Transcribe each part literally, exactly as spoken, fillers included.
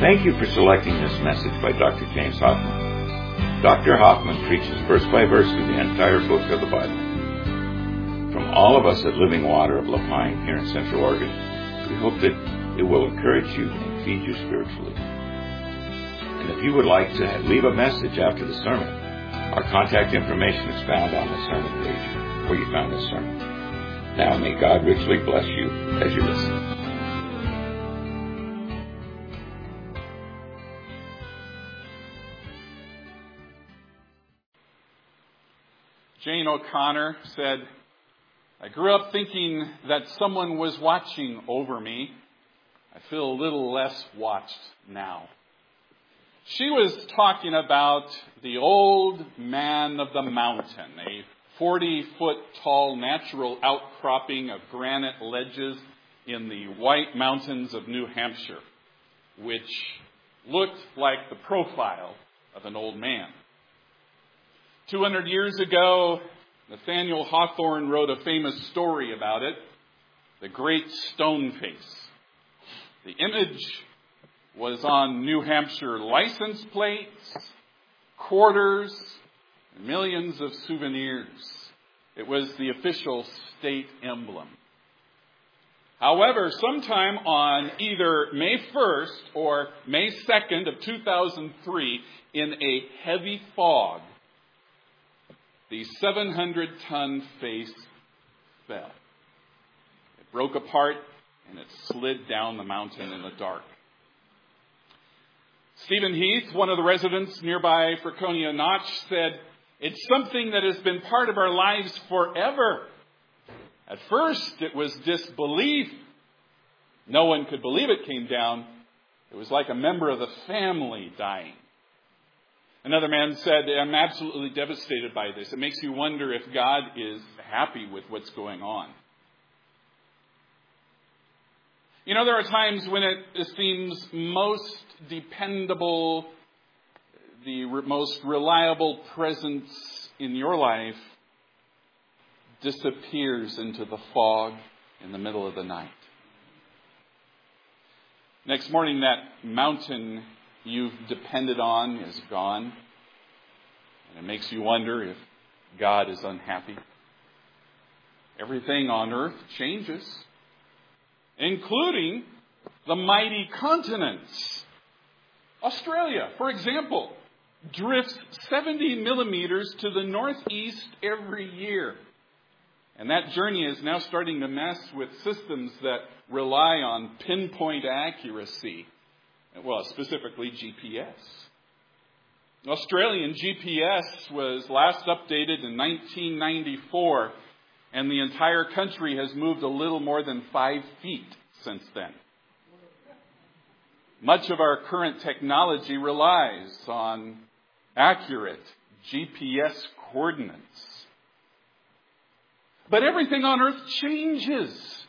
Thank you for selecting this message by Doctor James Hoffman. Doctor Hoffman preaches verse by verse through the entire book of the Bible. From all of us at Living Water of Lapine here in Central Oregon, we hope that it will encourage you and feed you spiritually. And if you would like to leave a message after the sermon, our contact information is found on the sermon page where you found this sermon. Now may God richly bless you as you listen. Jane O'Connor said, "I grew up thinking that someone was watching over me. I feel a little less watched now." She was talking about the old man of the mountain, a forty-foot tall natural outcropping of granite ledges in the White Mountains of New Hampshire, which looked like the profile of an old man. two hundred years ago, Nathaniel Hawthorne wrote a famous story about it, The Great Stone Face. The image was on New Hampshire license plates, quarters, and millions of souvenirs. It was the official state emblem. However, sometime on either May first or May second of two thousand three, in a heavy fog, the seven hundred ton face fell. It broke apart and it slid down the mountain in the dark. Stephen Heath, one of the residents nearby Franconia Notch, said, "It's something that has been part of our lives forever. At first, it was disbelief. No one could believe it came down. It was like a member of the family dying." Another man said, "I'm absolutely devastated by this. It makes you wonder if God is happy with what's going on." You know, there are times when it seems most dependable, the most reliable presence in your life disappears into the fog in the middle of the night. Next morning, that mountain you've depended on is gone. And it makes you wonder if God is unhappy. Everything on earth changes, including the mighty continents. Australia, for example, drifts seventy millimeters to the northeast every year. And that journey is now starting to mess with systems that rely on pinpoint accuracy. Well, specifically G P S. Australian G P S was last updated in nineteen ninety-four, and the entire country has moved a little more than five feet since then. Much of our current technology relies on accurate G P S coordinates. But everything on earth changes.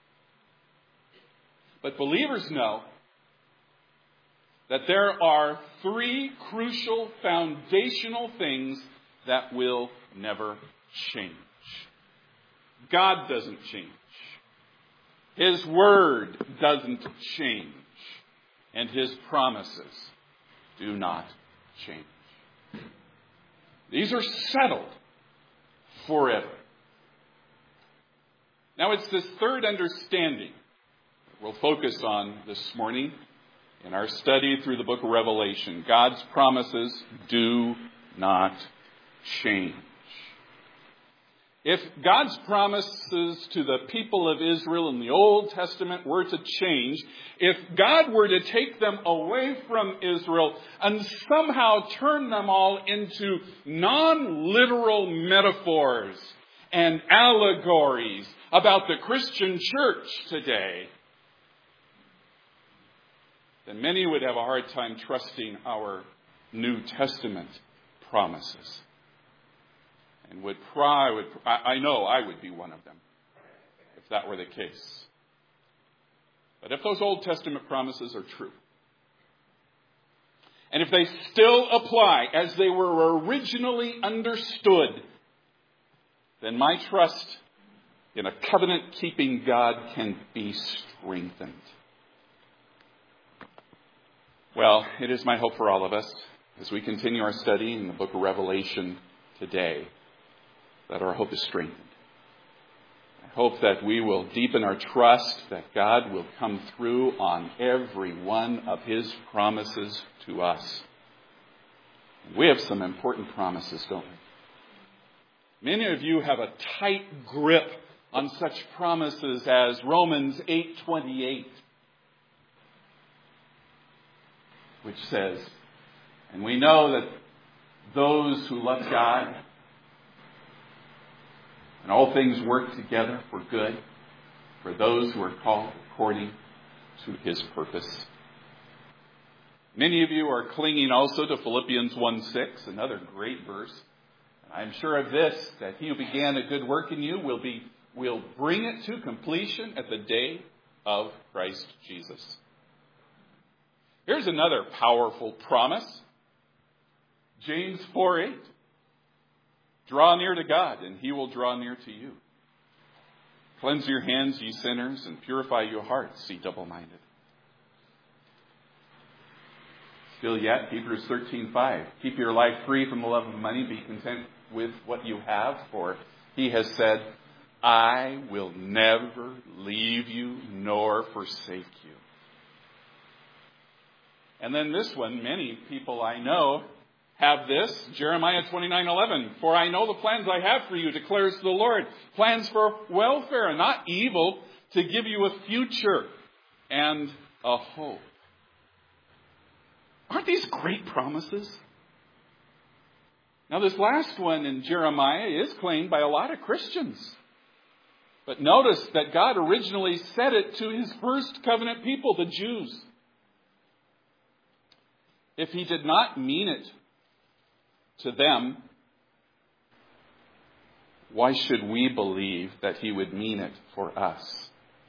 But believers know that there are three crucial foundational things that will never change. God doesn't change. His word doesn't change. And his promises do not change. These are settled forever. Now, it's this third understanding that we'll focus on this morning in our study through the book of Revelation. God's promises do not change. If God's promises to the people of Israel in the Old Testament were to change, if God were to take them away from Israel and somehow turn them all into non-literal metaphors and allegories about the Christian church today, then many would have a hard time trusting our New Testament promises. And would cry, would, I know I would be one of them if that were the case. But if those Old Testament promises are true, and if they still apply as they were originally understood, then my trust in a covenant-keeping God can be strengthened. Well, it is my hope for all of us, as we continue our study in the book of Revelation today, that our hope is strengthened. I hope that we will deepen our trust that God will come through on every one of His promises to us. We have some important promises, don't we? Many of you have a tight grip on such promises as Romans eight twenty-eight, which says, and we know that those who love God, and all things work together for good, for those who are called according to His purpose. Many of you are clinging also to Philippians one six, another great verse. And I'm sure of this, that He who began a good work in you will be will bring it to completion at the day of Christ Jesus. Here's another powerful promise. James four eight. Draw near to God, and He will draw near to you. Cleanse your hands, ye sinners, and purify your hearts, ye double-minded. Still yet, Hebrews thirteen five. Keep your life free from the love of money. Be content with what you have, for He has said, I will never leave you nor forsake you. And then this one, many people I know have this, Jeremiah twenty-nine eleven. For I know the plans I have for you, declares the Lord. Plans for welfare and not evil, to give you a future and a hope. Aren't these great promises? Now, this last one in Jeremiah is claimed by a lot of Christians. But notice that God originally said it to His first covenant people, the Jews. If He did not mean it to them, why should we believe that He would mean it for us?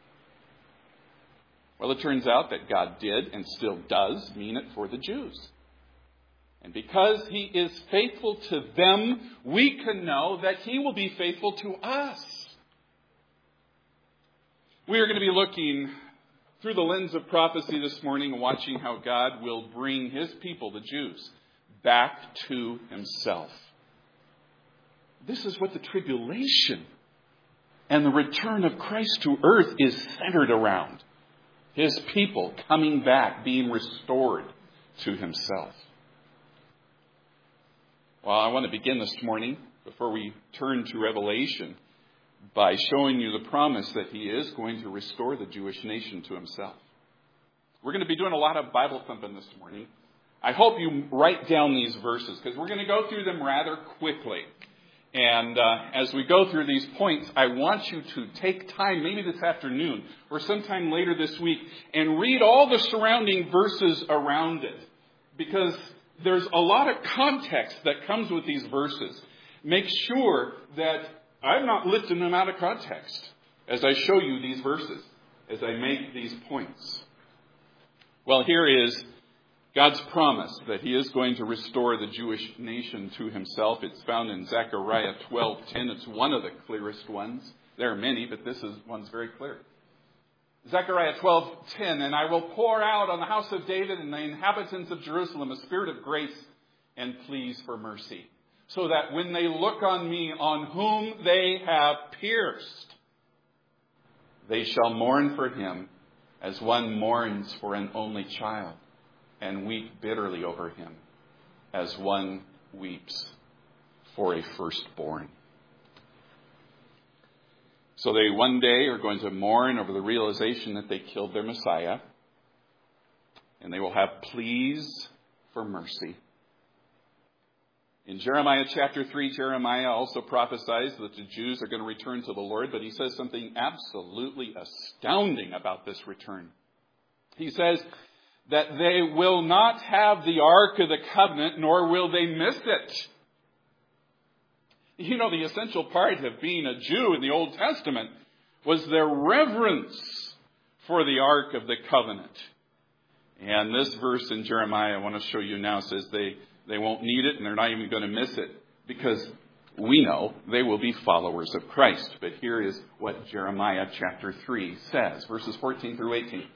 Well, it turns out that God did and still does mean it for the Jews. And because He is faithful to them, we can know that He will be faithful to us. We are going to be looking through the lens of prophecy this morning and watching how God will bring His people, the Jews, back to Himself. This is what the tribulation and the return of Christ to earth is centered around. His people coming back, being restored to Himself. Well, I want to begin this morning, before we turn to Revelation, by showing you the promise that He is going to restore the Jewish nation to Himself. We're going to be doing a lot of Bible thumping this morning. I hope you write down these verses, because we're going to go through them rather quickly. And uh, as we go through these points, I want you to take time, maybe this afternoon or sometime later this week, and read all the surrounding verses around it. Because there's a lot of context that comes with these verses. Make sure that I'm not lifting them out of context as I show you these verses, as I make these points. Well, here is God's promise that He is going to restore the Jewish nation to Himself. It's found in Zechariah twelve ten. It's one of the clearest ones. There are many, but this is one's very clear. Zechariah twelve ten, and I will pour out on the house of David and the inhabitants of Jerusalem a spirit of grace and pleas for mercy, so that when they look on me, on whom they have pierced, they shall mourn for him as one mourns for an only child, and weep bitterly over him as one weeps for a firstborn. So they one day are going to mourn over the realization that they killed their Messiah, and they will have pleas for mercy. In Jeremiah chapter three, Jeremiah also prophesies that the Jews are going to return to the Lord, but he says something absolutely astounding about this return. He says that they will not have the Ark of the Covenant, nor will they miss it. You know, the essential part of being a Jew in the Old Testament was their reverence for the Ark of the Covenant. And this verse in Jeremiah, I want to show you now, says they, they won't need it and they're not even going to miss it, because we know they will be followers of Christ. But here is what Jeremiah chapter three says, verses fourteen through eighteen.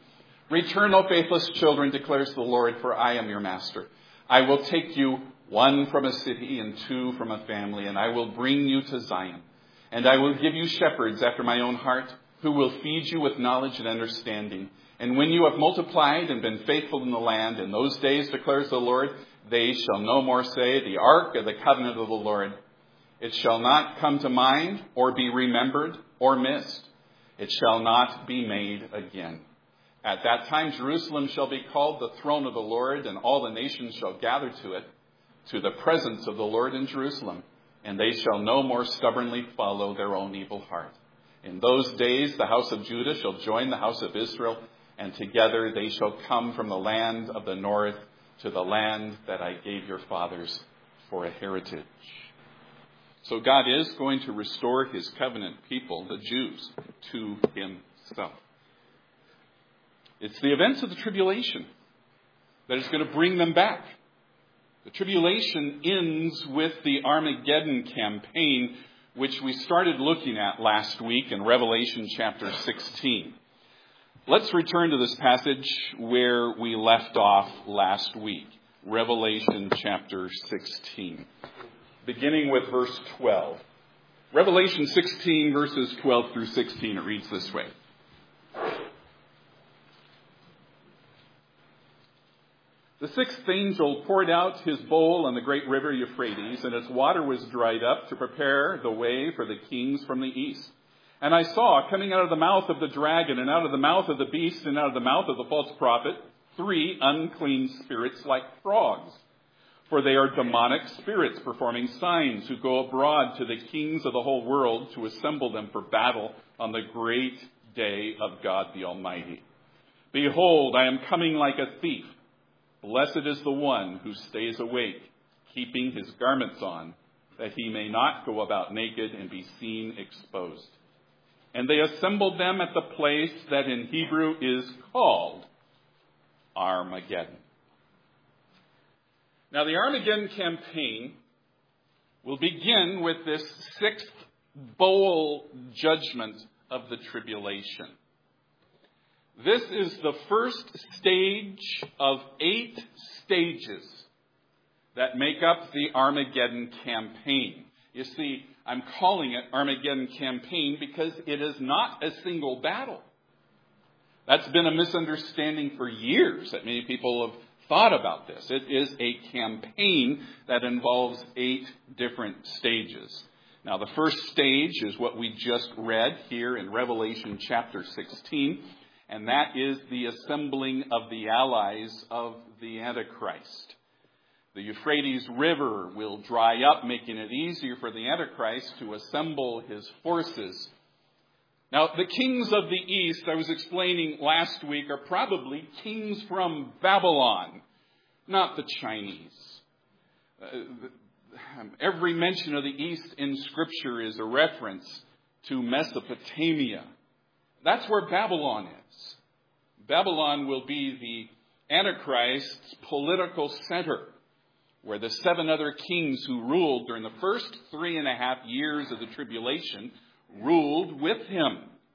Return, O faithless children, declares the Lord, for I am your master. I will take you, one from a city and two from a family, and I will bring you to Zion. And I will give you shepherds after my own heart, who will feed you with knowledge and understanding. And when you have multiplied and been faithful in the land, in those days, declares the Lord, they shall no more say, the ark of the covenant of the Lord. It shall not come to mind, or be remembered, or missed. It shall not be made again. At that time, Jerusalem shall be called the throne of the Lord, and all the nations shall gather to it, to the presence of the Lord in Jerusalem. And they shall no more stubbornly follow their own evil heart. In those days, the house of Judah shall join the house of Israel, and together they shall come from the land of the north to the land that I gave your fathers for a heritage. So God is going to restore his covenant people, the Jews, to himself. It's the events of the tribulation that is going to bring them back. The tribulation ends with the Armageddon campaign, which we started looking at last week in Revelation chapter sixteen. Let's return to this passage where we left off last week. Revelation chapter sixteen, beginning with verse twelve. Revelation sixteen, verses twelve through sixteen, it reads this way. The sixth angel poured out his bowl on the great river Euphrates, and its water was dried up to prepare the way for the kings from the east. And I saw, coming out of the mouth of the dragon, and out of the mouth of the beast, and out of the mouth of the false prophet, three unclean spirits like frogs. For they are demonic spirits performing signs, who go abroad to the kings of the whole world to assemble them for battle on the great day of God the Almighty. Behold, I am coming like a thief. Blessed is the one who stays awake, keeping his garments on, that he may not go about naked and be seen exposed. And they assembled them at the place that in Hebrew is called Armageddon. Now, the Armageddon campaign will begin with this sixth bowl judgment of the tribulation. This is the first stage of eight stages that make up the Armageddon campaign. You see, I'm calling it Armageddon campaign because it is not a single battle. That's been a misunderstanding for years that many people have thought about this. It is a campaign that involves eight different stages. Now, the first stage is what we just read here in Revelation chapter sixteen. And that is the assembling of the allies of the Antichrist. The Euphrates River will dry up, making it easier for the Antichrist to assemble his forces. Now, the kings of the east, I was explaining last week, are probably kings from Babylon, not the Chinese. Uh, every mention of the east in Scripture is a reference to Mesopotamia. That's where Babylon is. Babylon will be the Antichrist's political center, where the seven other kings who ruled during the first three and a half years of the tribulation ruled with him.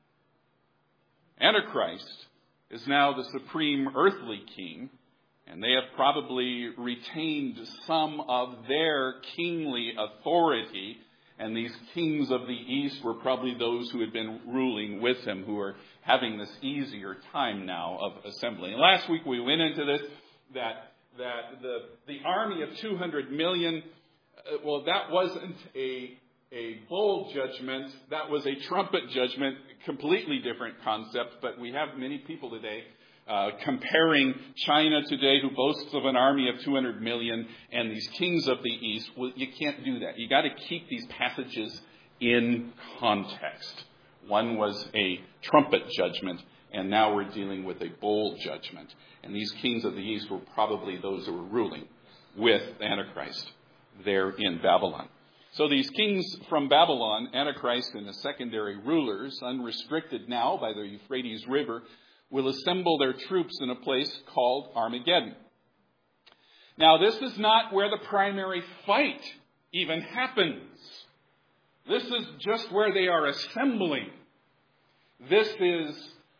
Antichrist is now the supreme earthly king, and they have probably retained some of their kingly authority. And these kings of the east were probably those who had been ruling with him, who are having this easier time now of assembling. And last week we went into this, that that the the army of two hundred million, uh, well, that wasn't a, a bowl judgment. That was a trumpet judgment, completely different concept. But we have many people today Uh, comparing China today, who boasts of an army of two hundred million, and these kings of the east. Well, you can't do that. You got to keep these passages in context. One was a trumpet judgment, and now we're dealing with a bowl judgment. And these kings of the east were probably those who were ruling with Antichrist there in Babylon. So these kings from Babylon, Antichrist and the secondary rulers, unrestricted now by the Euphrates River, will assemble their troops in a place called Armageddon. Now, this is not where the primary fight even happens. This is just where they are assembling. This is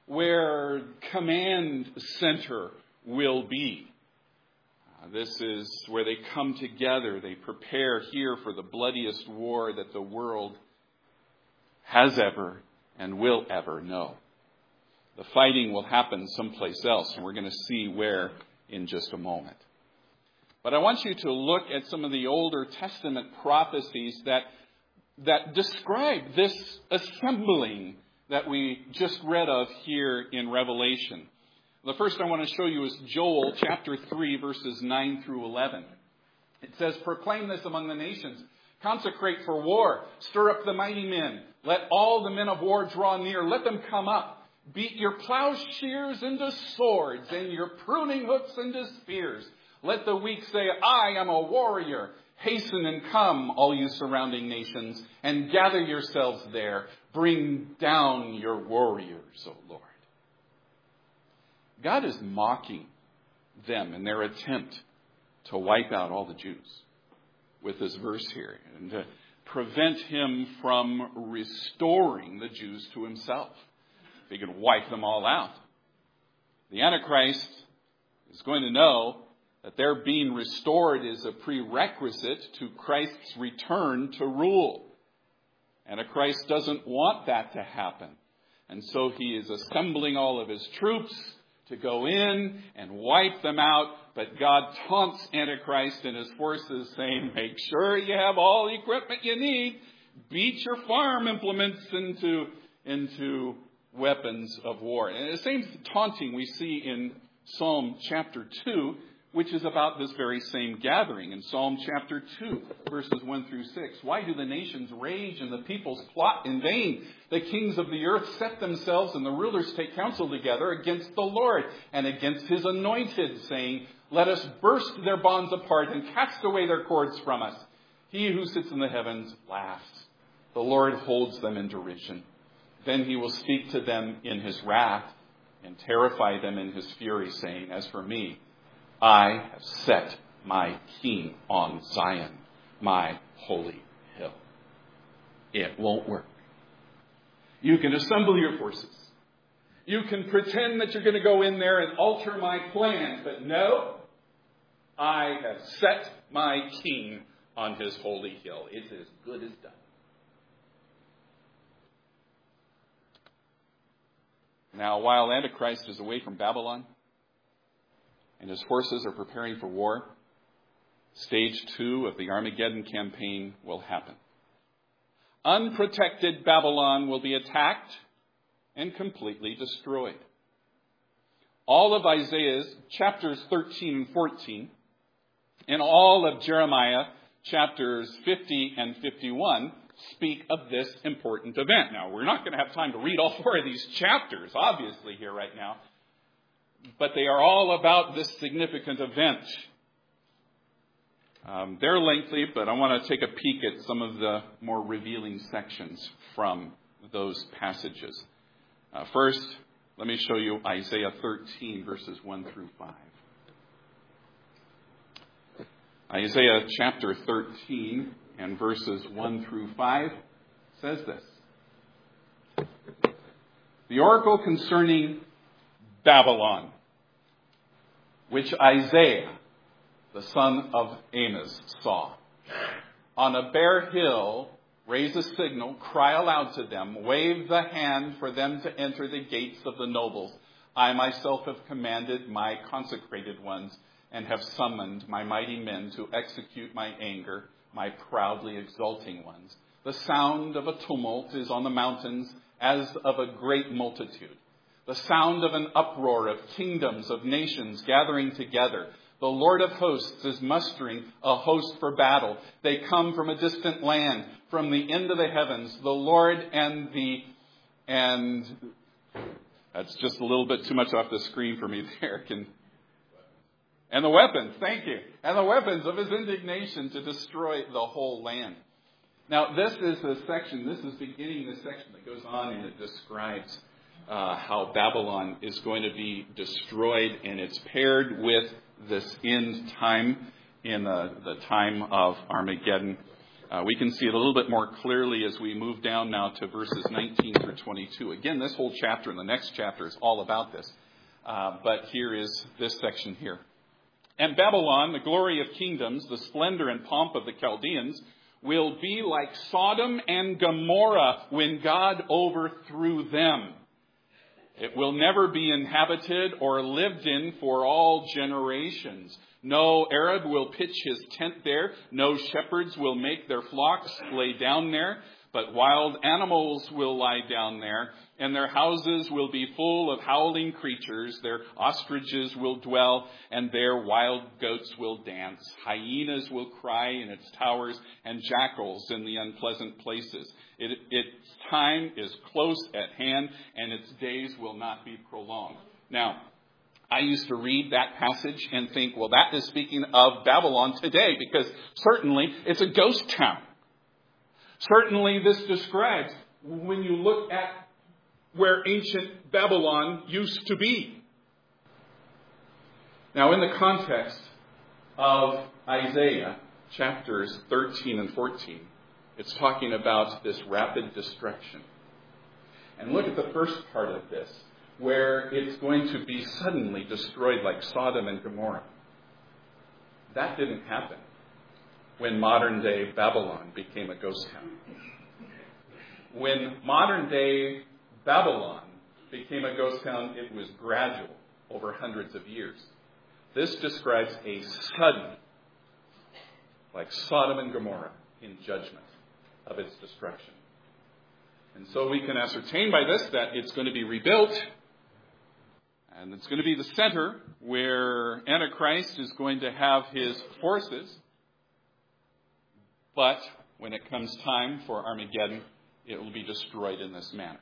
where command center will be. Uh, this is where they come together. They prepare here for the bloodiest war that the world has ever and will ever know. The fighting will happen someplace else, and we're going to see where in just a moment. But I want you to look at some of the Older Testament prophecies that, that describe this assembling that we just read of here in Revelation. The first I want to show you is Joel chapter three, verses nine through eleven. It says, "Proclaim this among the nations. Consecrate for war. Stir up the mighty men. Let all the men of war draw near. Let them come up. Beat your plowshares into swords and your pruning hooks into spears. Let the weak say, I am a warrior. Hasten and come, all you surrounding nations, and gather yourselves there. Bring down your warriors, O Lord." God is mocking them in their attempt to wipe out all the Jews with this verse here and to prevent him from restoring the Jews to himself. If he could wipe them all out, the Antichrist is going to know that their being restored is a prerequisite to Christ's return to rule. Antichrist doesn't want that to happen. And so he is assembling all of his troops to go in and wipe them out. But God taunts Antichrist and his forces, saying, make sure you have all the equipment you need. Beat your farm implements into, into weapons of war. And the same taunting we see in Psalm chapter two, which is about this very same gathering. In Psalm chapter two, verses one through six. "Why do the nations rage and the peoples plot in vain? The kings of the earth set themselves and the rulers take counsel together against the Lord and against his anointed, saying, let us burst their bonds apart and cast away their cords from us. He who sits in the heavens laughs. The Lord holds them in derision. Then he will speak to them in his wrath and terrify them in his fury, saying, as for me, I have set my king on Zion, my holy hill." It won't work. You can assemble your forces. You can pretend that you're going to go in there and alter my plans, but no, I have set my king on his holy hill. It's as good as done. Now, while Antichrist is away from Babylon and his forces are preparing for war, stage two of the Armageddon campaign will happen. Unprotected Babylon will be attacked and completely destroyed. All of Isaiah's chapters thirteen and fourteen and all of Jeremiah chapters fifty and fifty-one speak of this important event. Now, we're not going to have time to read all four of these chapters, obviously, here right now. But they are all about this significant event. Um, they're lengthy, but I want to take a peek at some of the more revealing sections from those passages. Uh, first, let me show you Isaiah thirteen, verses one through five. Isaiah chapter thirteen and verses one through five says this. "The oracle concerning Babylon, which Isaiah, the son of Amos, saw. On a bare hill, raise a signal, cry aloud to them, wave the hand for them to enter the gates of the nobles. I myself have commanded my consecrated ones and have summoned my mighty men to execute my anger, my proudly exulting ones. The sound of a tumult is on the mountains as of a great multitude. The sound of an uproar of kingdoms, of nations gathering together. The Lord of hosts is mustering a host for battle. They come from a distant land, from the end of the heavens. The Lord and the, and that's just a little bit too much off the screen for me there. Can, and the weapons, thank you. And the weapons of his indignation to destroy the whole land." Now, this is a section, this is beginning the section that goes on and it describes uh, how Babylon is going to be destroyed, and it's paired with this end time in the, the time of Armageddon. Uh, we can see it a little bit more clearly as we move down now to verses nineteen through twenty-two. Again, this whole chapter and the next chapter is all about this. Uh, but here is this section here. And Babylon, the glory of kingdoms, the splendor and pomp of the Chaldeans, will be like Sodom and Gomorrah when God overthrew them. It will never be inhabited or lived in for all generations. No Arab will pitch his tent there. No shepherds will make their flocks lay down there. But wild animals will lie down there, and their houses will be full of howling creatures. Their ostriches will dwell, and their wild goats will dance. Hyenas will cry in its towers, and jackals in the unpleasant places. It, its time is close at hand, and its days will not be prolonged. Now, I used to read that passage and think, well, that is speaking of Babylon today, because certainly it's a ghost town. Certainly this describes when you look at where ancient Babylon used to be. Now, in the context of Isaiah chapters thirteen and fourteen, it's talking about this rapid destruction. And look at the first part of this, where it's going to be suddenly destroyed like Sodom and Gomorrah. That didn't happen when modern-day Babylon became a ghost town. When modern-day Babylon became a ghost town, it was gradual over hundreds of years. This describes a sudden, like Sodom and Gomorrah, in judgment of its destruction. And so we can ascertain by this that it's going to be rebuilt, and it's going to be the center where Antichrist is going to have his forces. But when it comes time for Armageddon, it will be destroyed in this manner.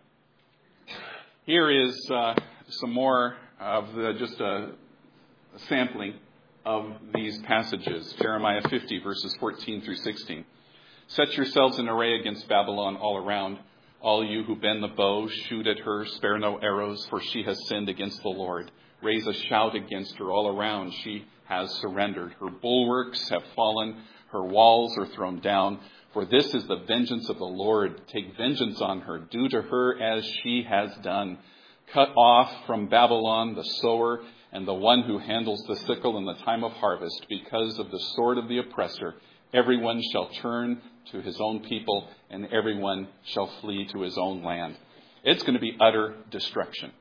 Here is uh, some more of the, just a, a sampling of these passages. Jeremiah fifty, verses fourteen through sixteen. Set yourselves in array against Babylon all around. All you who bend the bow, shoot at her, spare no arrows, for she has sinned against the Lord. Raise a shout against her all around. She has surrendered. Her bulwarks have fallen. Her walls are thrown down. For this is the vengeance of the Lord. Take vengeance on her. Do to her as she has done. Cut off from Babylon the sower and the one who handles the sickle in the time of harvest. Because of the sword of the oppressor, everyone shall turn to his own people, and everyone shall flee to his own land. It's going to be utter destruction.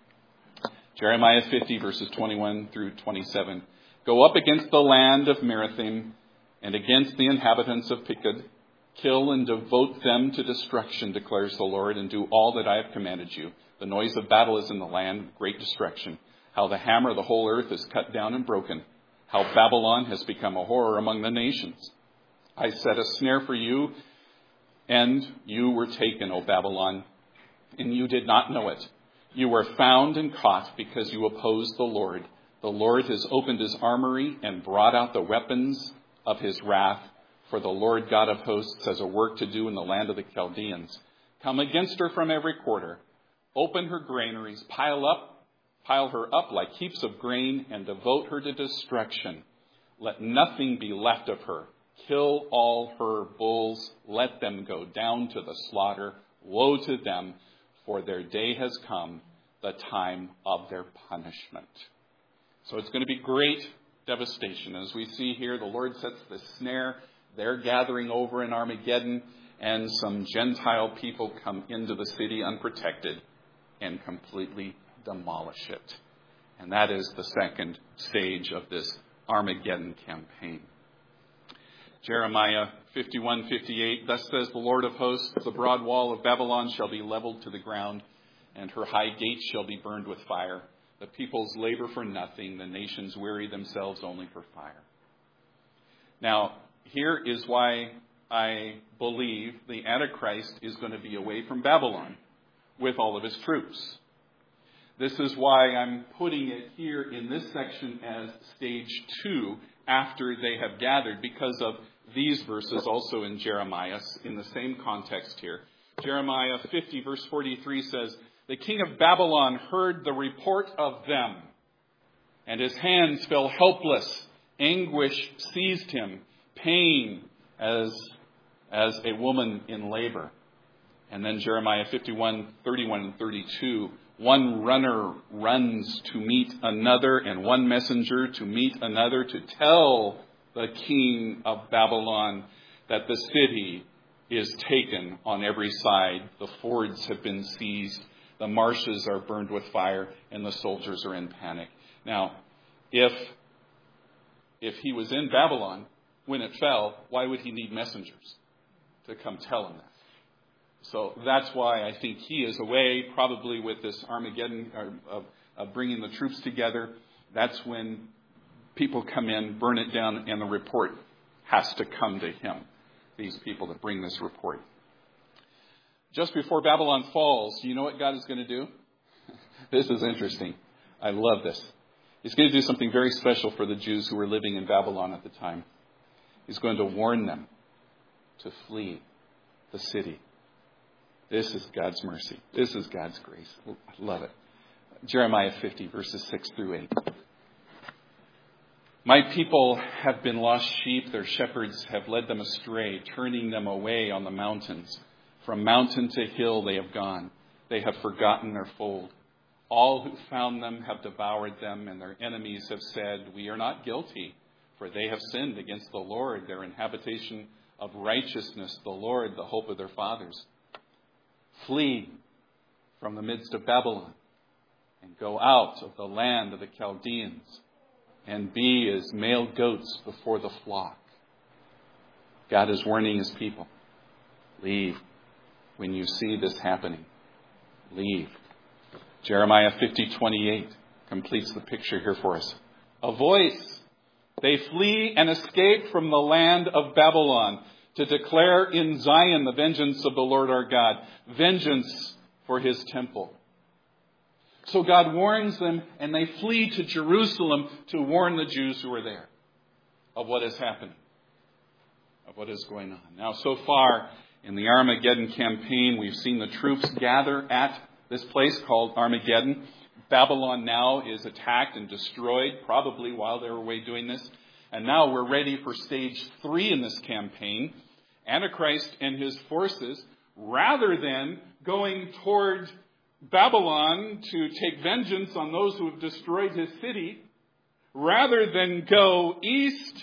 Jeremiah fifty, verses twenty-one through twenty-seven. Go up against the land of Merathim and against the inhabitants of Pikad. Kill and devote them to destruction, declares the Lord, and do all that I have commanded you. The noise of battle is in the land, great destruction. How the hammer of the whole earth is cut down and broken. How Babylon has become a horror among the nations. I set a snare for you, and you were taken, O Babylon, and you did not know it. You were found and caught because you opposed the Lord. The Lord has opened his armory and brought out the weapons of his wrath. For the Lord God of hosts has a work to do in the land of the Chaldeans. Come against her from every quarter. Open her granaries, pile up, pile her up like heaps of grain, and devote her to destruction. Let nothing be left of her. Kill all her bulls. Let them go down to the slaughter. Woe to them, for their day has come, the time of their punishment. So it's going to be great devastation. As we see here, the Lord sets the snare. They're gathering over in Armageddon, and some Gentile people come into the city unprotected and completely demolish it. And that is the second stage of this Armageddon campaign. Jeremiah fifty-one fifty-eight, thus says the Lord of hosts, the broad wall of Babylon shall be leveled to the ground, and her high gates shall be burned with fire. The peoples labor for nothing, the nations weary themselves only for fire. Now, here is why I believe the Antichrist is going to be away from Babylon with all of his troops. This is why I'm putting it here in this section as stage two after they have gathered, because of these verses also in Jeremiah in the same context here. Jeremiah fifty verse forty-three says, the king of Babylon heard the report of them, and his hands fell helpless. Anguish seized him. Pain as as a woman in labor. And then Jeremiah fifty-one, thirty-one and thirty-two, one runner runs to meet another, and one messenger to meet another, to tell the king of Babylon that the city is taken on every side. The fords have been seized, the marshes are burned with fire, and the soldiers are in panic. Now, if if he was in Babylon when it fell, why would he need messengers to come tell him that? So that's why I think he is away, probably with this Armageddon of, of bringing the troops together. That's when people come in, burn it down, and the report has to come to him, these people that bring this report. Just before Babylon falls, you know what God is going to do? This is interesting. I love this. He's going to do something very special for the Jews who were living in Babylon at the time. He's going to warn them to flee the city. This is God's mercy. This is God's grace. I love it. Jeremiah fifty, verses six through eight. My people have been lost sheep. Their shepherds have led them astray, turning them away on the mountains. From mountain to hill they have gone. They have forgotten their fold. All who found them have devoured them, and their enemies have said, we are not guilty, for they have sinned against the Lord, their inhabitation of righteousness, the Lord, the hope of their fathers. Flee from the midst of Babylon and go out of the land of the Chaldeans and be as male goats before the flock. God is warning his people. Leave when you see this happening. Leave. Jeremiah fifty twenty-eight completes the picture here for us. A voice. They flee and escape from the land of Babylon to declare in Zion the vengeance of the Lord our God, vengeance for his temple. So God warns them, and they flee to Jerusalem to warn the Jews who are there of what is happening, of what is going on. Now, so far in the Armageddon campaign, we've seen the troops gather at this place called Armageddon. Babylon now is attacked and destroyed, probably while they were away doing this. And now we're ready for stage three in this campaign. Antichrist and his forces, rather than going toward Babylon to take vengeance on those who have destroyed his city, rather than go east,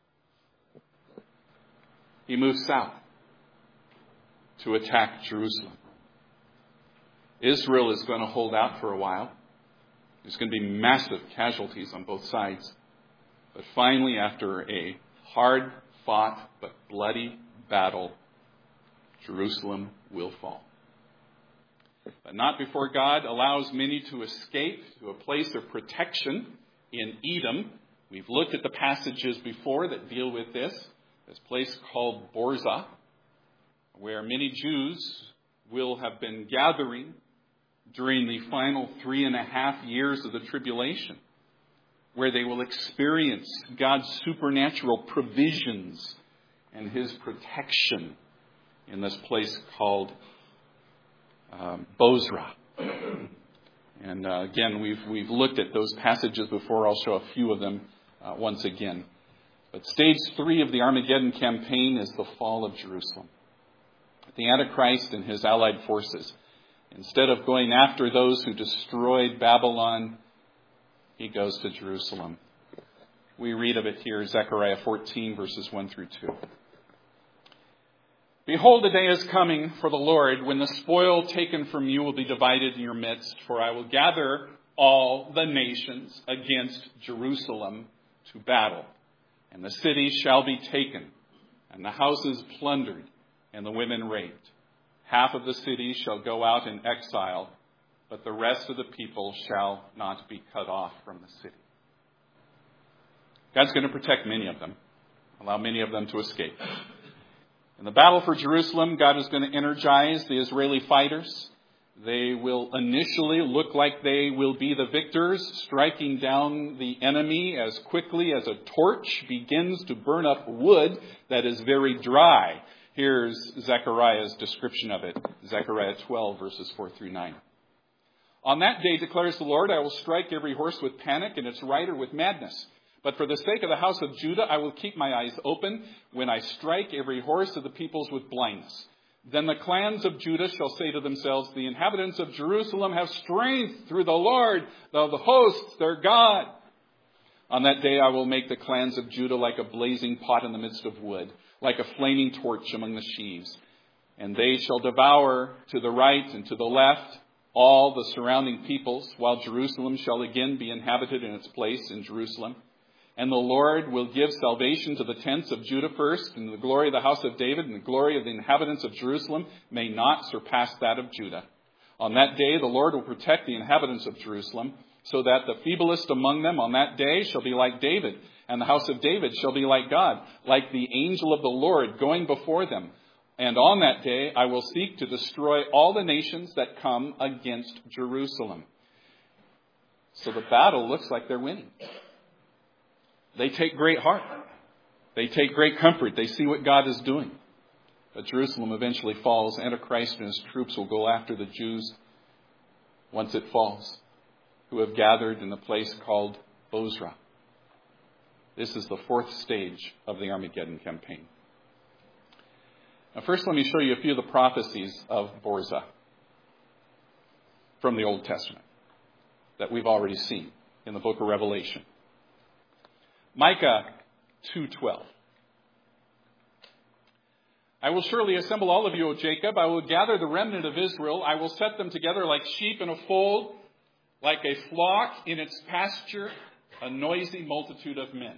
he moves south to attack Jerusalem. Israel is going to hold out for a while. There's going to be massive casualties on both sides. But finally, after a hard-fought but bloody battle, Jerusalem will fall. But not before God allows many to escape to a place of protection in Edom. We've looked at the passages before that deal with this. This place called Borza, where many Jews will have been gathering during the final three and a half years of the tribulation, where they will experience God's supernatural provisions and his protection in this place called um, Bozrah. And uh, again, we've we've looked at those passages before. I'll show a few of them uh, once again. But stage three of the Armageddon campaign is the fall of Jerusalem. The Antichrist and his allied forces, instead of going after those who destroyed Babylon, he goes to Jerusalem. We read of it here, Zechariah fourteen, verses one through two. Behold, a day is coming for the Lord when the spoil taken from you will be divided in your midst, for I will gather all the nations against Jerusalem to battle. And the city shall be taken, and the houses plundered, and the women raped. Half of the city shall go out in exile, but the rest of the people shall not be cut off from the city. God's going to protect many of them, allow many of them to escape. In the battle for Jerusalem, God is going to energize the Israeli fighters. They will initially look like they will be the victors, striking down the enemy as quickly as a torch begins to burn up wood that is very dry. Here's Zechariah's description of it. Zechariah twelve, verses four through nine. On that day, declares the Lord, I will strike every horse with panic and its rider with madness. But for the sake of the house of Judah, I will keep my eyes open when I strike every horse of the peoples with blindness. Then the clans of Judah shall say to themselves, the inhabitants of Jerusalem have strength through the Lord of the hosts, their God. On that day I will make the clans of Judah like a blazing pot in the midst of wood, like a flaming torch among the sheaves. And they shall devour to the right and to the left all the surrounding peoples, while Jerusalem shall again be inhabited in its place in Jerusalem. And the Lord will give salvation to the tents of Judah first, and the glory of the house of David and the glory of the inhabitants of Jerusalem may not surpass that of Judah. On that day the Lord will protect the inhabitants of Jerusalem, so that the feeblest among them on that day shall be like David, and the house of David shall be like God, like the angel of the Lord going before them. And on that day I will seek to destroy all the nations that come against Jerusalem. So the battle looks like they're winning. They take great heart. They take great comfort. They see what God is doing. But Jerusalem eventually falls. Antichrist and his troops will go after the Jews once it falls, who have gathered in a place called Bozrah. This is the fourth stage of the Armageddon campaign. Now, first, let me show you a few of the prophecies of Bozrah from the Old Testament that we've already seen in the book of Revelation. Micah two twelve. I will surely assemble all of you, O Jacob. I will gather the remnant of Israel. I will set them together like sheep in a fold, like a flock in its pasture, a noisy multitude of men.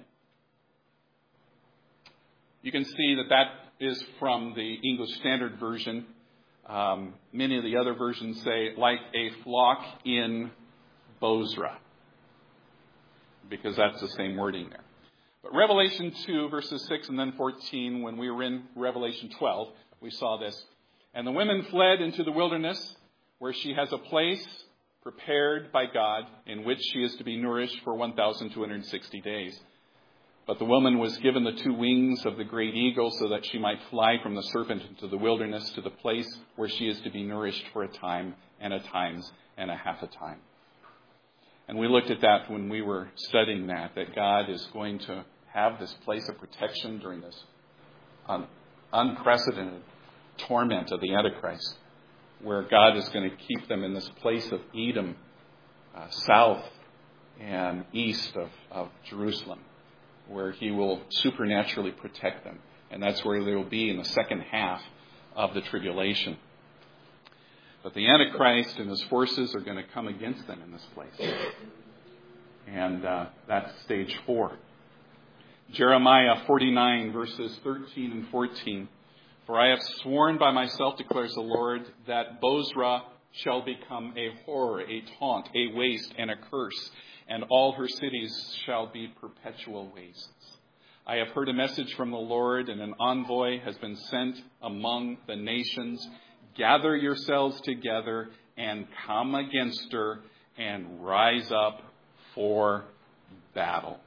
You can see that that is from the English Standard Version. Um, many of the other versions say, like a flock in Bozrah, because that's the same wording there. But Revelation two, verses six and then fourteen, when we were in Revelation twelve, we saw this. And the women fled into the wilderness, where she has a place prepared by God, in which she is to be nourished for one thousand two hundred sixty days. But the woman was given the two wings of the great eagle, so that she might fly from the serpent into the wilderness to the place where she is to be nourished for a time and a times and a half a time. And we looked at that when we were studying that, that God is going to have this place of protection during this un- unprecedented torment of the Antichrist, where God is going to keep them in this place of Edom, uh, south and east of, of Jerusalem, where he will supernaturally protect them. And that's where they will be in the second half of the tribulation. But the Antichrist and his forces are going to come against them in this place. And uh, that's stage four. Jeremiah forty-nine, verses thirteen and fourteen. For I have sworn by myself, declares the Lord, that Bozrah shall become a horror, a taunt, a waste, and a curse, and all her cities shall be perpetual wastes. I have heard a message from the Lord, and an envoy has been sent among the nations. Gather yourselves together and come against her and rise up for battle.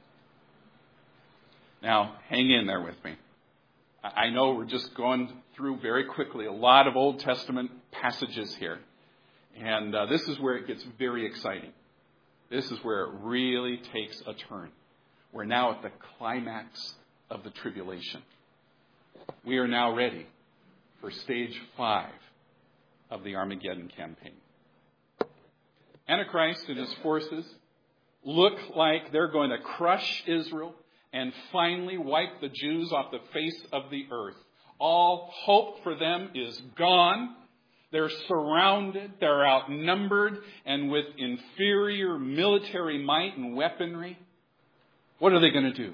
Now, hang in there with me. I know we're just going through very quickly a lot of Old Testament passages here. And uh, this is where it gets very exciting. This is where it really takes a turn. We're now at the climax of the tribulation. We are now ready for stage five of the Armageddon campaign. Antichrist and his forces look like they're going to crush Israel and finally wipe the Jews off the face of the earth. All hope for them is gone. They're surrounded, they're outnumbered, and with inferior military might and weaponry. What are they going to do?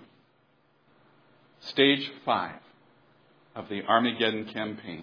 Stage five of the Armageddon campaign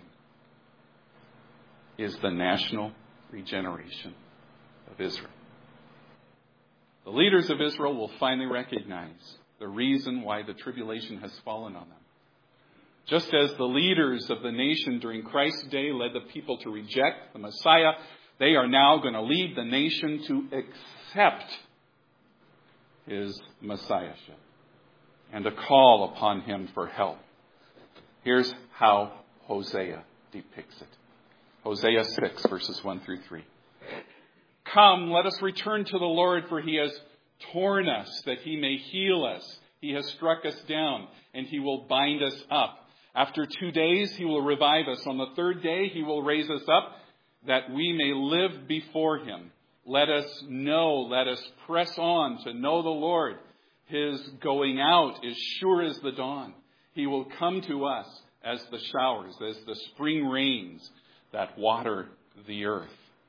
is the national regeneration of Israel. The leaders of Israel will finally recognize the reason why the tribulation has fallen on them. Just as the leaders of the nation during Christ's day led the people to reject the Messiah, they are now going to lead the nation to accept his Messiahship and to call upon him for help. Here's how Hosea depicts it. Hosea six, verses one through three. Come, let us return to the Lord, for he has torn us, that he may heal us. He has struck us down, and he will bind us up. After two days, he will revive us. On the third day, he will raise us up, that we may live before him. Let us know, let us press on to know the Lord. His going out is sure as the dawn. He will come to us as the showers, as the spring rains that water the earth.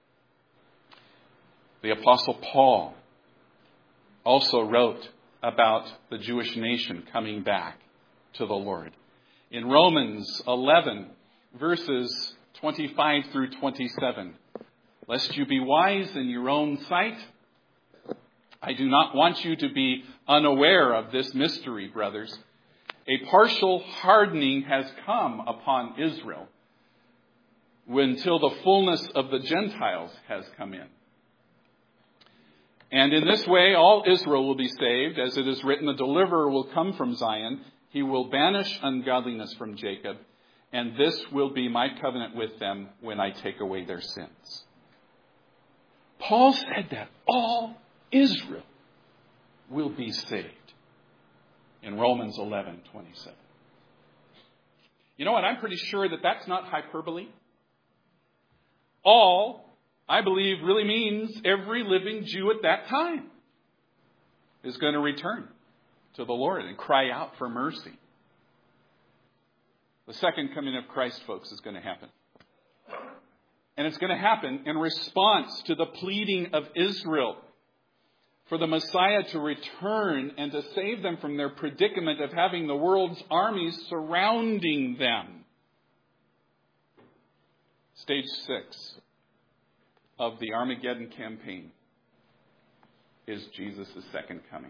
The Apostle Paul also wrote about the Jewish nation coming back to the Lord. In Romans eleven, verses twenty-five through twenty-seven, lest you be wise in your own sight, I do not want you to be unaware of this mystery, brothers. A partial hardening has come upon Israel until the fullness of the Gentiles has come in. And in this way, all Israel will be saved. As it is written, the deliverer will come from Zion. He will banish ungodliness from Jacob. And this will be my covenant with them when I take away their sins. Paul said that all Israel will be saved in Romans eleven twenty-seven. You know what? I'm pretty sure that that's not hyperbole. All, I believe, really means every living Jew at that time is going to return to the Lord and cry out for mercy. The second coming of Christ, folks, is going to happen. And it's going to happen in response to the pleading of Israel for the Messiah to return and to save them from their predicament of having the world's armies surrounding them. Stage six of the Armageddon campaign is Jesus' second coming.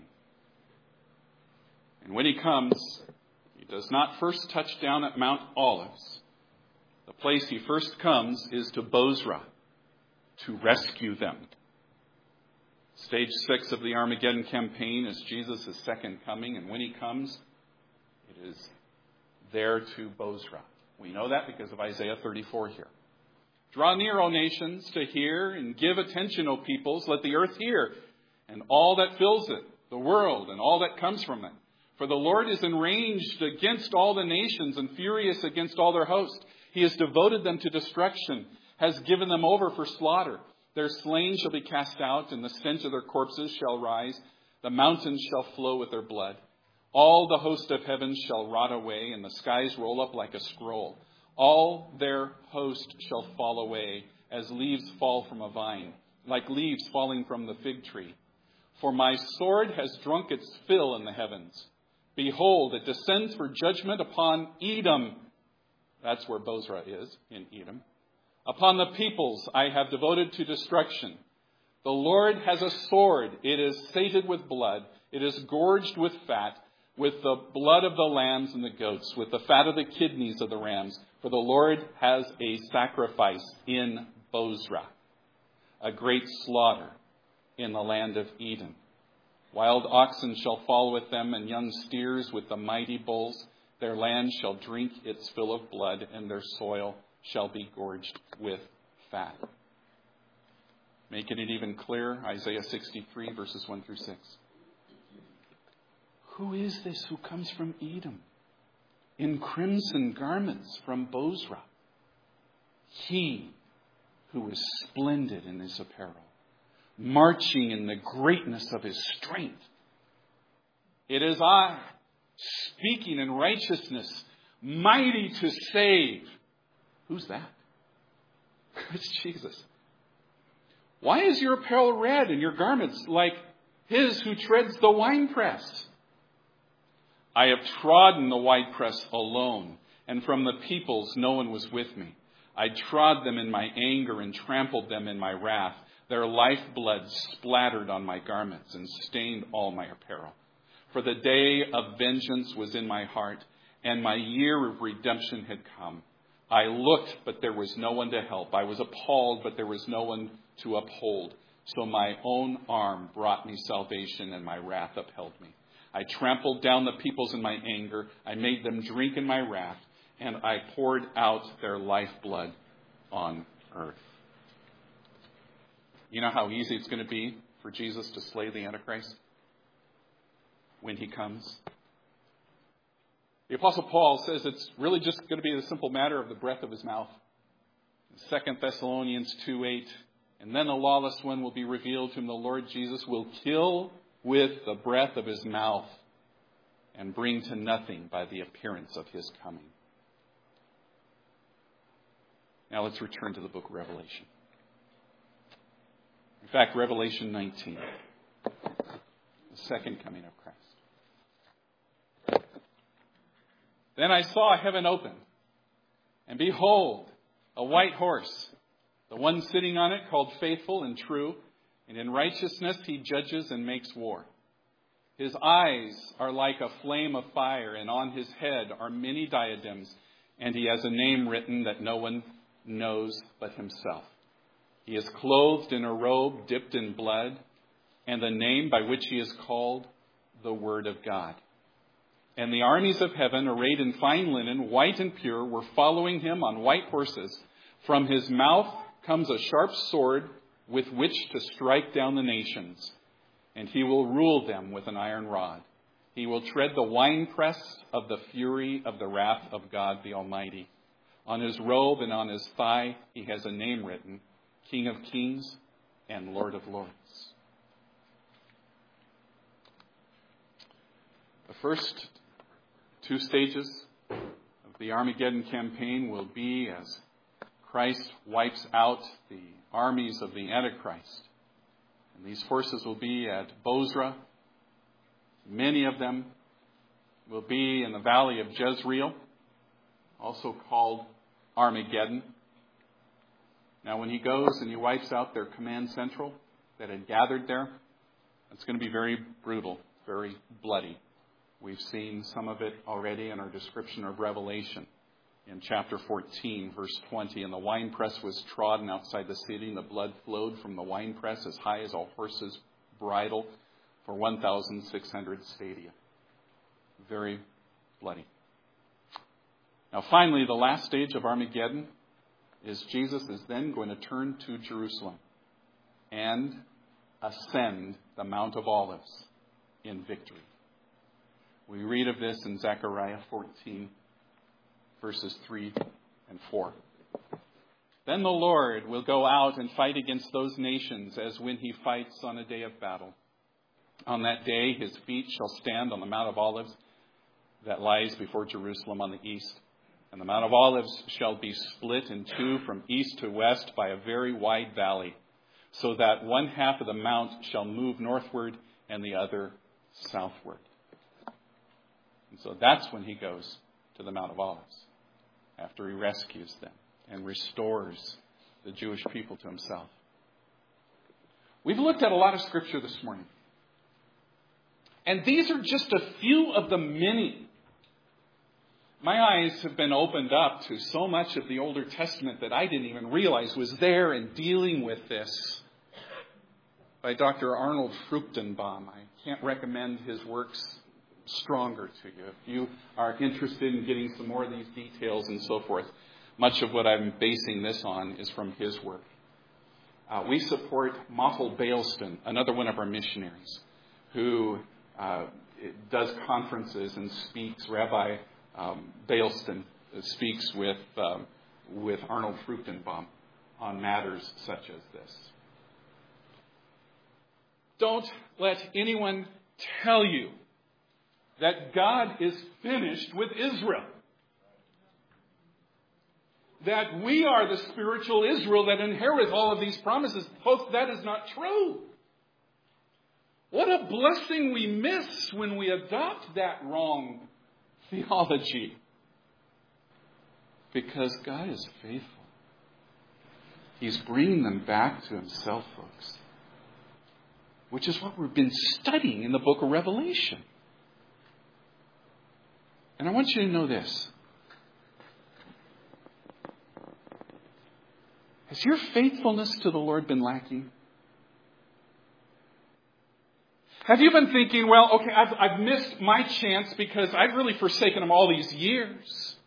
And when he comes, he does not first touch down at Mount Olives. The place he first comes is to Bozrah to rescue them. Stage six of the Armageddon campaign is Jesus' second coming, and when he comes, it is there to Bozrah. We know that because of Isaiah thirty-four here. Draw near, O nations, to hear, and give attention, O peoples. Let the earth hear, and all that fills it, the world, and all that comes from it. For the Lord is enraged against all the nations, and furious against all their host. He has devoted them to destruction, has given them over for slaughter. Their slain shall be cast out, and the stench of their corpses shall rise. The mountains shall flow with their blood. All the host of heaven shall rot away, and the skies roll up like a scroll. All their host shall fall away, as leaves fall from a vine, like leaves falling from the fig tree. For my sword has drunk its fill in the heavens. Behold, it descends for judgment upon Edom. That's where Bozrah is, in Edom. Upon the peoples I have devoted to destruction. The Lord has a sword. It is sated with blood. It is gorged with fat, with the blood of the lambs and the goats, with the fat of the kidneys of the rams. For the Lord has a sacrifice in Bozrah, a great slaughter in the land of Edom. Wild oxen shall fall with them, and young steers with the mighty bulls. Their land shall drink its fill of blood, and their soil shall be gorged with fat. Making it even clearer, Isaiah sixty-three, verses one through six. Who is this who comes from Edom, in crimson garments from Bozrah? He who is splendid in his apparel, marching in the greatness of his strength. It is I, speaking in righteousness, mighty to save. Who's that? It's Jesus. Why is your apparel red and your garments like his who treads the winepress? I have trodden the winepress alone, and from the peoples no one was with me. I trod them in my anger and trampled them in my wrath. Their lifeblood splattered on my garments and stained all my apparel. For the day of vengeance was in my heart, and my year of redemption had come. I looked, but there was no one to help. I was appalled, but there was no one to uphold. So my own arm brought me salvation, and my wrath upheld me. I trampled down the peoples in my anger. I made them drink in my wrath, and I poured out their lifeblood on earth. You know how easy it's going to be for Jesus to slay the Antichrist when he comes? The Apostle Paul says it's really just going to be the simple matter of the breath of his mouth. Second Thessalonians two eight, and then the lawless one will be revealed, whom the Lord Jesus will kill with the breath of his mouth and bring to nothing by the appearance of his coming. Now let's return to the book of Revelation. In fact, Revelation nineteen, the second coming of Christ. Then I saw heaven open, and behold, a white horse, the one sitting on it called Faithful and True, and in righteousness he judges and makes war. His eyes are like a flame of fire, and on his head are many diadems, and he has a name written that no one knows but himself. He is clothed in a robe dipped in blood, and the name by which he is called, the Word of God. And the armies of heaven, arrayed in fine linen, white and pure, were following him on white horses. From his mouth comes a sharp sword with which to strike down the nations, and he will rule them with an iron rod. He will tread the winepress of the fury of the wrath of God the Almighty. On his robe and on his thigh he has a name written, King of Kings and Lord of Lords. The first two stages of the Armageddon campaign will be as Christ wipes out the armies of the Antichrist. And these forces will be at Bozrah. Many of them will be in the valley of Jezreel, also called Armageddon. Now, when he goes and he wipes out their command central that had gathered there, it's going to be very brutal, very bloody. We've seen some of it already in our description of Revelation in chapter fourteen, verse twenty. And the winepress was trodden outside the city, and the blood flowed from the winepress as high as a horse's bridle for one thousand six hundred stadia. Very bloody. Now, finally, the last stage of Armageddon is Jesus is then going to turn to Jerusalem and ascend the Mount of Olives in victory. We read of this in Zechariah fourteen, verses three and four. Then the Lord will go out and fight against those nations as when he fights on a day of battle. On that day his feet shall stand on the Mount of Olives that lies before Jerusalem on the east. And the Mount of Olives shall be split in two from east to west by a very wide valley, so that one half of the mount shall move northward and the other southward. And so that's when he goes to the Mount of Olives, after he rescues them and restores the Jewish people to himself. We've looked at a lot of scripture this morning. And these are just a few of the many. My eyes have been opened up to so much of the Older Testament that I didn't even realize was there in dealing with this, by Doctor Arnold Fruchtenbaum. I can't recommend his works stronger to you. If you are interested in getting some more of these details and so forth, much of what I'm basing this on is from his work. Uh, we support Mottl Baleston, another one of our missionaries, who uh, does conferences and speaks. Rabbi um, Baleston speaks with, um, with Arnold Fruchtenbaum on matters such as this. Don't let anyone tell you that God is finished with Israel. That we are the spiritual Israel that inherits all of these promises. Folks, that is not true. What a blessing we miss when we adopt that wrong theology. Because God is faithful. He's bringing them back to himself, folks. Which is what we've been studying in the book of Revelation. And I want you to know this. Has your faithfulness to the Lord been lacking? Have you been thinking, well, okay, I've, I've missed my chance because I've really forsaken him all these years?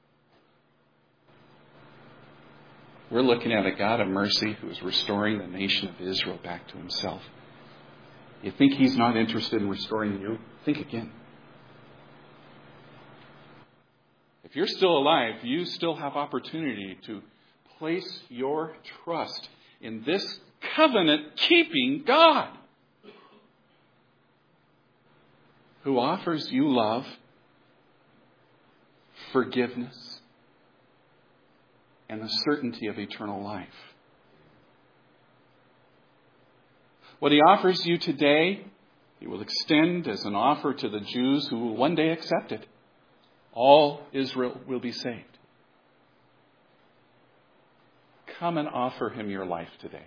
We're looking at a God of mercy who is restoring the nation of Israel back to himself. You think he's not interested in restoring you? Think again. If you're still alive, you still have opportunity to place your trust in this covenant-keeping God who offers you love, forgiveness, and the certainty of eternal life. What He offers you today, He will extend as an offer to the Jews who will one day accept it. All Israel will be saved. Come and offer Him your life today.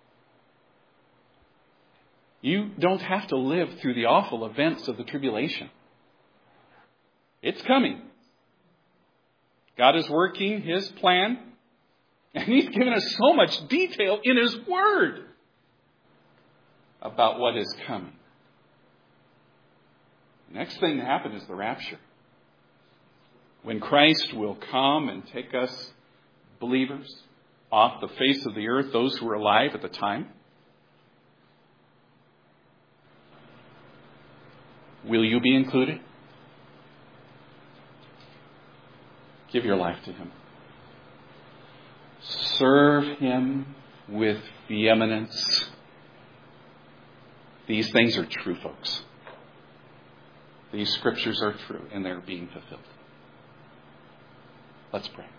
You don't have to live through the awful events of the tribulation. It's coming. God is working His plan, and He's given us so much detail in His Word about what is coming. The next thing to happen is the rapture, when Christ will come and take us, believers, off the face of the earth, those who were alive at the time. Will you be included? Give your life to Him. Serve Him with vehemence. These things are true, folks. These scriptures are true, and they're being fulfilled. Let's pray.